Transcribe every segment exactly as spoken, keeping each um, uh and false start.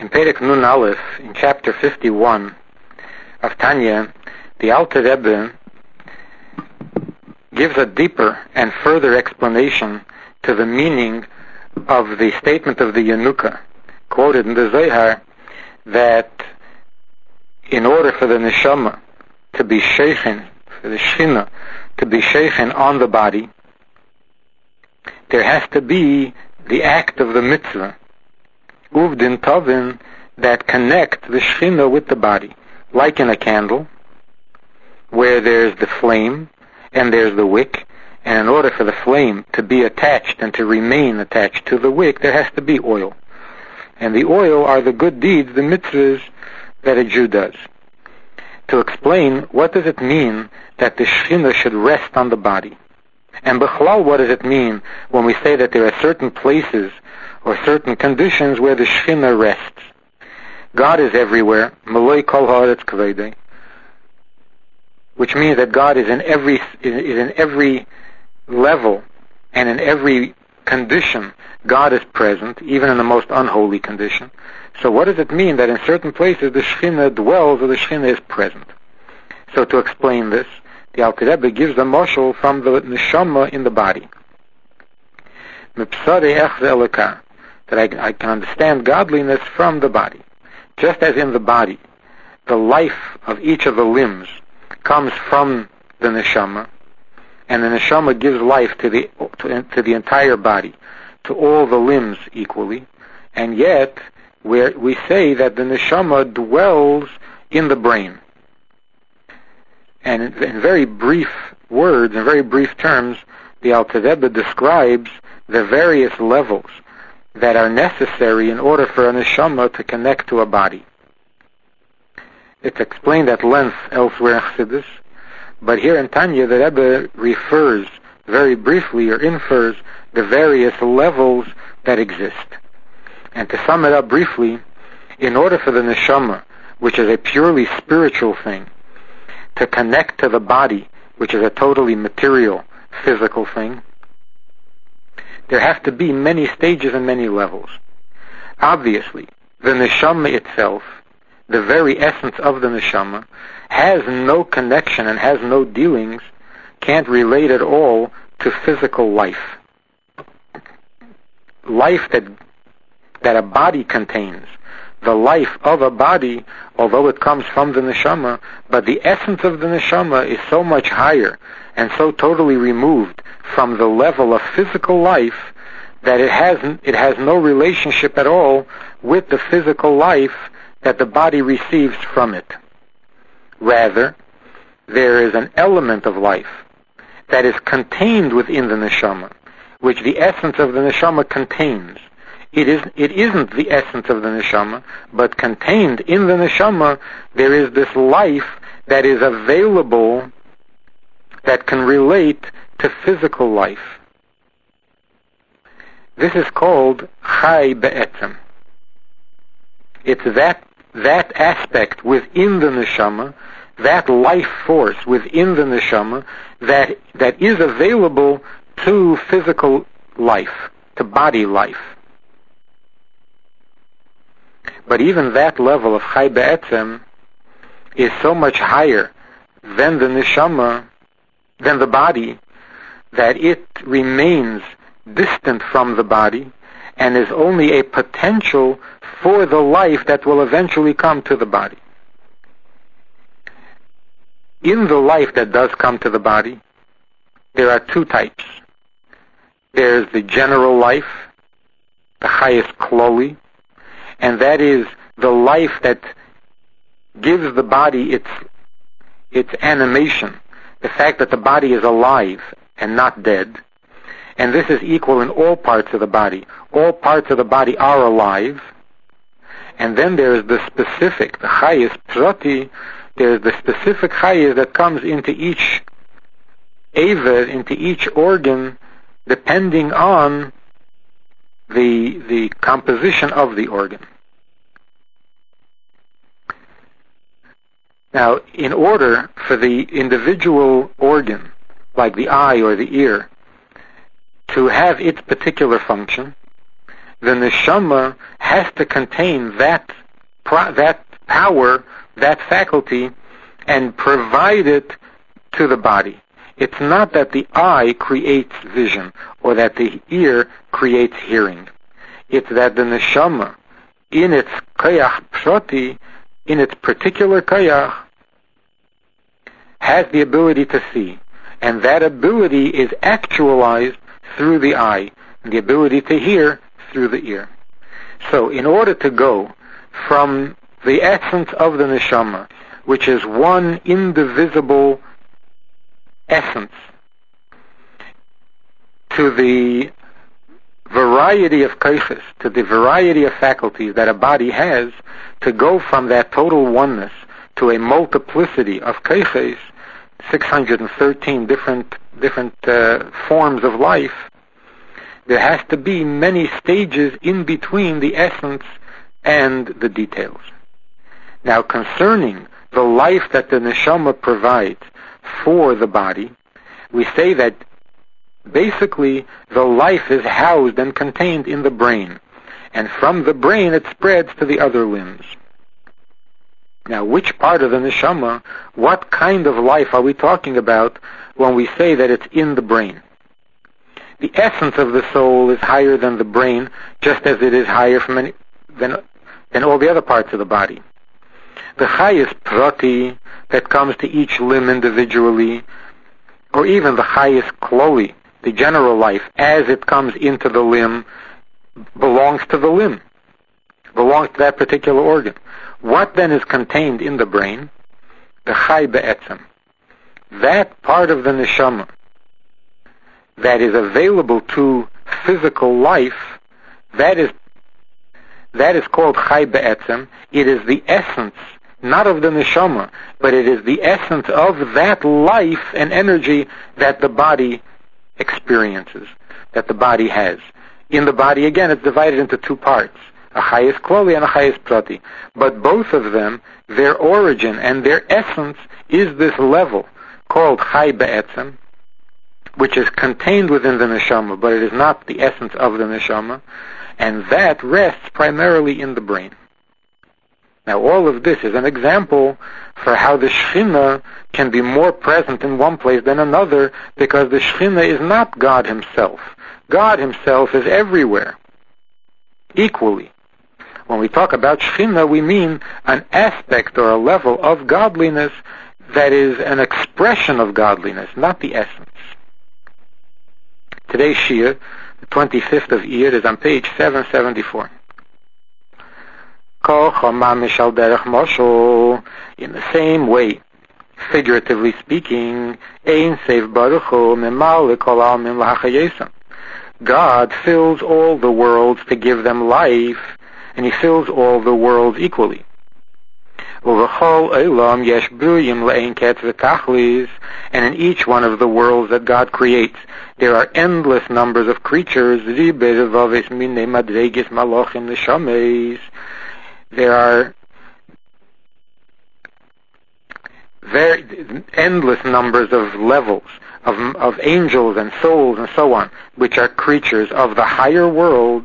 In Perek Nun Aleph, in chapter fifty-one of Tanya, the Alter Rebbe gives a deeper and further explanation to the meaning of the statement of the Yanuka, quoted in the Zohar, that in order for the Neshama to be sheikhen, for the Shechina to be sheikhen on the body, there has to be the act of the mitzvah, uvdin tovin, that connect the Shechina with the body, like in a candle, where there's the flame and there's the wick, and in order for the flame to be attached and to remain attached to the wick, there has to be oil. And the oil are the good deeds, the mitzvahs that a Jew does. To explain, what does it mean that the Shechina should rest on the body? And b'chlal, what does it mean when we say that there are certain places or certain conditions where the Shechina rests? God is everywhere, Maloi kol haaretz kvedei, which means that God is in every is in every level and in every condition. God is present, even in the most unholy condition. So what does it mean that in certain places the Shechina dwells or the Shechina is present? So to explain this, the Alter Rebbe gives a mashal from the neshama in the body. That I, I can understand godliness from the body. Just as in the body, the life of each of the limbs comes from the neshama, and the neshama gives life to the to, to the entire body, to all the limbs equally, and yet where we say that the neshama dwells in the brain. And in, in very brief words, in very brief terms, the Alter Rebbe describes the various levels that are necessary in order for a neshama to connect to a body. It's explained at length elsewhere in Chassidus, but here in Tanya the Rebbe refers very briefly or infers the various levels that exist. And to sum it up briefly, in order for the neshama, which is a purely spiritual thing, to connect to the body, which is a totally material, physical thing, there have to be many stages and many levels. Obviously, the neshama itself, the very essence of the neshama, has no connection and has no dealings, can't relate at all to physical life. Life that that a body contains, the life of a body, although it comes from the neshama, but the essence of the neshama is so much higher and so totally removed from the level of physical life that it has it has no relationship at all with the physical life that the body receives from it. Rather, there is an element of life that is contained within the neshama, which the essence of the neshama contains. It is, it isn't the essence of the neshama, but contained in the neshama, there is this life that is available, that can relate to physical life. This is called chai be'etzem. It's that, that aspect within the neshama, that life force within the neshama, that, that is available to physical life, to body life. But even that level of chai be'etzem is so much higher than the neshama, than the body, that it remains distant from the body and is only a potential for the life that will eventually come to the body. In the life that does come to the body, there are two types. There's the general life, the highest kloli, and that is the life that gives the body its its animation, the fact that the body is alive and not dead. And this is equal in all parts of the body. All parts of the body are alive. And then there is the specific, the highest prati, there is the specific highest that comes into each aver, into each organ, depending on the the composition of the organ. Now, in order for the individual organ, like the eye or the ear, to have its particular function, the neshama has to contain that that power, that faculty, and provide it to the body. It's not that the eye creates vision or that the ear creates hearing. It's that the neshama, in its koyach pshoti, in its particular koyach, has the ability to see. And that ability is actualized through the eye, and the ability to hear through the ear. So in order to go from the essence of the neshama, which is one indivisible essence, to the variety of koiches, to the variety of faculties that a body has, to go from that total oneness to a multiplicity of koiches, six hundred thirteen different different uh, forms of life, there has to be many stages in between the essence and the details. Now, concerning the life that the neshama provides for the body, we say that basically the life is housed and contained in the brain, and from the brain it spreads to the other limbs. Now, which part of the neshama, what kind of life are we talking about when we say that it's in the brain? The essence of the soul is higher than the brain, just as it is higher from any, than, than all the other parts of the body. The highest prati that comes to each limb individually, or even the highest kloli, the general life, as it comes into the limb, belongs to the limb, belongs to that particular organ. What then is contained in the brain? The chai be'etzem. That part of the neshama that is available to physical life, that is that is called chai be'etzem. It is the essence, not of the neshama, but it is the essence of that life and energy that the body experiences, that the body has. In the body, again, it's divided into two parts, a chayes kloli and a chayes prati. But both of them, their origin and their essence is this level called chai be'etzem, which is contained within the neshama, but it is not the essence of the neshama, and that rests primarily in the brain. Now, all of this is an example for how the Shekhinah can be more present in one place than another, because the Shekhinah is not God himself. God himself is everywhere, equally. When we talk about Shekhinah, we mean an aspect or a level of godliness that is an expression of godliness, not the essence. Today's Shir, the twenty-fifth of Iyar, is on page seven seventy-four. In the same way, figuratively speaking, God fills all the worlds to give them life, and he fills all the worlds equally. And in each one of the worlds that God creates, there are endless numbers of creatures. There are very endless numbers of levels of, of angels and souls and so on, which are creatures of the higher worlds,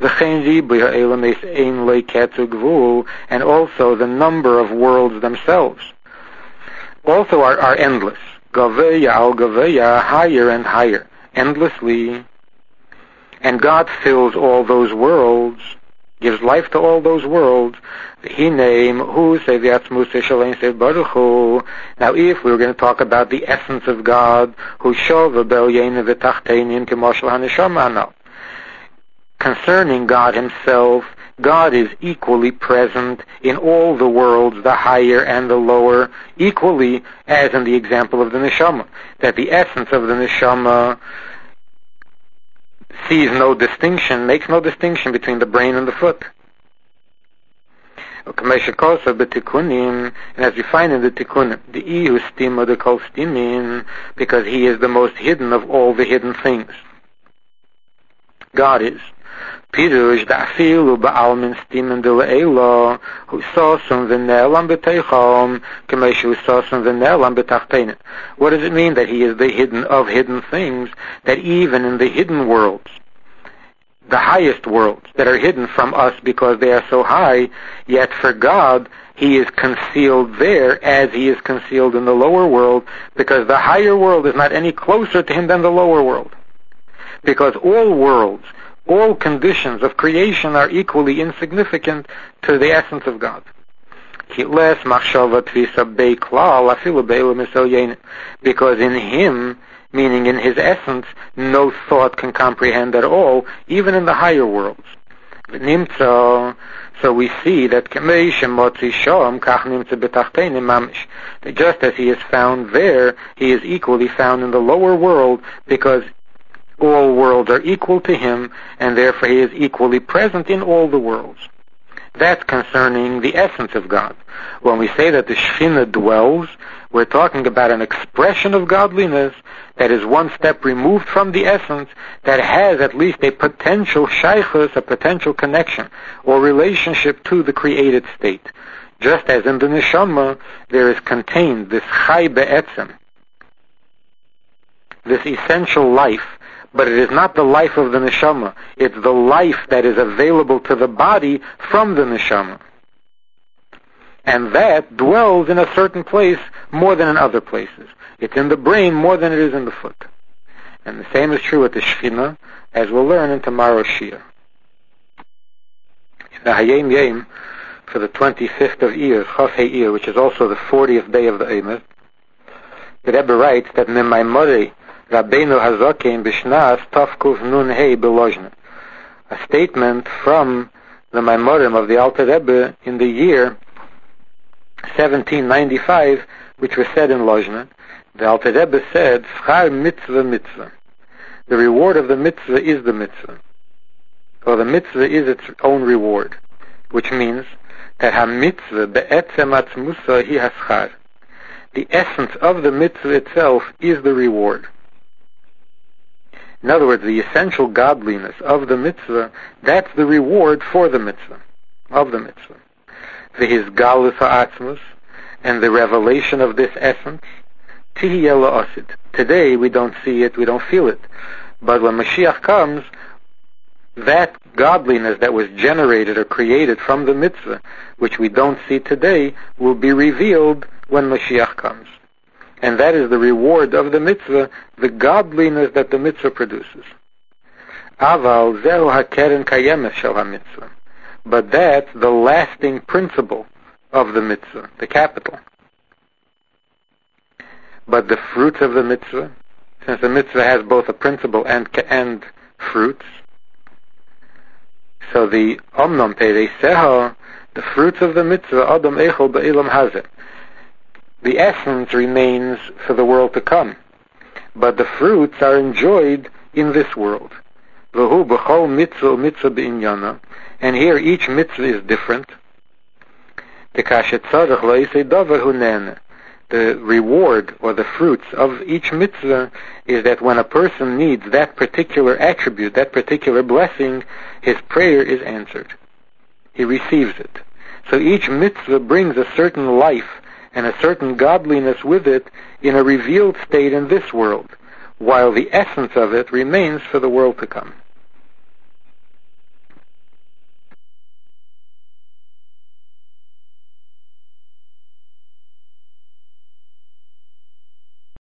and also the number of worlds themselves also are, are endless. Gaveya al gaveya, higher and higher, endlessly. And God fills all those worlds, gives life to all those worlds. Now, if we were going to talk about the essence of God, concerning God himself, God is equally present in all the worlds, the higher and the lower, equally as in the example of the neshama, that the essence of the neshama sees no distinction, makes no distinction between the brain and the foot. And as we find in the Tikkunim, the Ihu stima the kol stimin, because he is the most hidden of all the hidden things. God is. Pirush da'afilu ba'almin stimin de le'ela, hu sosum v'ne'elam b'teichom, k'meshu sosum v'ne'elam b'tachtein. What does it mean that he is the hidden of hidden things, that even in the hidden worlds, the highest worlds that are hidden from us because they are so high, yet for God, he is concealed there as he is concealed in the lower world, because the higher world is not any closer to him than the lower world. Because all worlds, all conditions of creation are equally insignificant to the essence of God. Because in him, meaning in his essence, no thought can comprehend at all, even in the higher worlds. So we see that just as he is found there, he is equally found in the lower world, because all worlds are equal to him, and therefore he is equally present in all the worlds. That's concerning the essence of God. When we say that the Shekhinah dwells, we're talking about an expression of godliness that is one step removed from the essence, that has at least a potential shaychus, a potential connection or relationship to the created state. Just as in the neshama there is contained this chai be'etzem, this essential life, but it is not the life of the neshama. It's the life that is available to the body from the neshama. And that dwells in a certain place more than in other places. It's in the brain more than it is in the foot. And the same is true with the Shekhinah, as we'll learn in tomorrow's Shir. In the Hayom Yom, for the twenty-fifth of Iyar, Chof Iyar, which is also the fortieth day of the Eimer, the Rebbe writes that Memaimorei Rabbeinu Hazaken B'Shnas Tavkuf Nun Hei Belozhna, a statement from the Maimorim of the Alter Rebbe in the year seventeen ninety-five, which was said in Lozhna. The Alter Rebbe said, Schar mitzvah mitzvah. The reward of the mitzvah is the mitzvah. Or the mitzvah is its own reward, which means that ha-mitzvah be'etzem atzmusa hi haschar. The essence of the mitzvah itself is the reward. In other words, the essential godliness of the mitzvah, that's the reward for the mitzvah, of the mitzvah. V'his galus ha'atzmus, and the revelation of this essence, tihiyeh la'asid. Today we don't see it, we don't feel it. But when Mashiach comes, that godliness that was generated or created from the mitzvah, which we don't see today, will be revealed when Mashiach comes. And that is the reward of the mitzvah, the godliness that the mitzvah produces. Aval zehu hakeren kayemes shel ha-mitzvah. But that's the lasting principle of the mitzvah, the capital. But the fruits of the mitzvah, since the mitzvah has both a principle and and fruits, so the omnom perei seha, the fruits of the mitzvah, adam echol be'ilam hazeh, the essence remains for the world to come, but the fruits are enjoyed in this world. V'hu b'chol mitzvah mitzvah b'inyana, and here each mitzvah is different. The reward or the fruits of each mitzvah is that when a person needs that particular attribute, that particular blessing, his prayer is answered. He receives it. So each mitzvah brings a certain life and a certain godliness with it in a revealed state in this world, while the essence of it remains for the world to come.